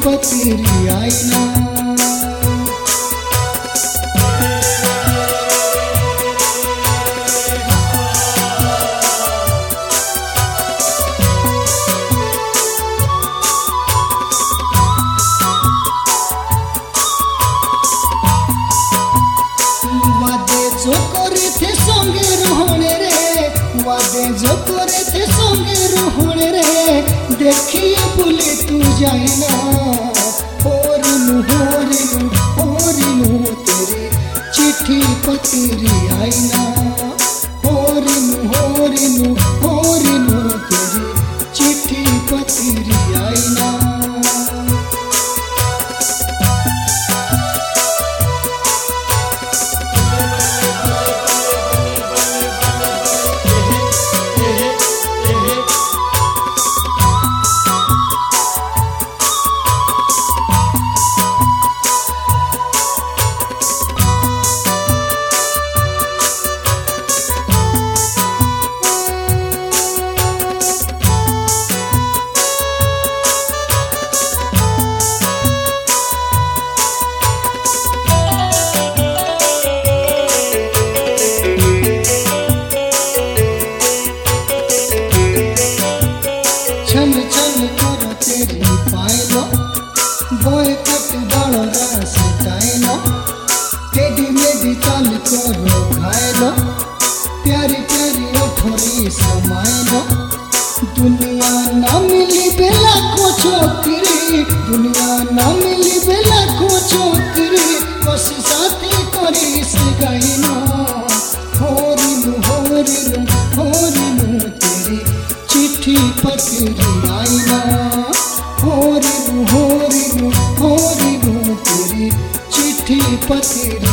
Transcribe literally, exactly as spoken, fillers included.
पत्री आईना। जो करे थे संगे रहने रे, वादे जो करे थे संगे रहने रे, देखिए बोले तू जाइना। होरिनु होरिनु होरिनु तेरी चिट्ठी पत्री आईना। होरिनु होरिनु होरिनु तेरी चिट्ठी पत्री आईना। छन छन करो तेरी पायलो, बोए कट बड़ो रास टाइलो, टेडी मेडी चाल करो घायलो, प्यारी प्यारी ओठोरी समाइलो। दुनिया ना मिली बेला को छोकरी, दुनिया ना मिली बेला को छोकरी, बस साथी करी से गाइनो। होरिनु होरिनु होरिनु तेरी चिट्ठी पत्री आईना। होरिनु होरिनु होरिनु तेरी चिट्ठी पत्री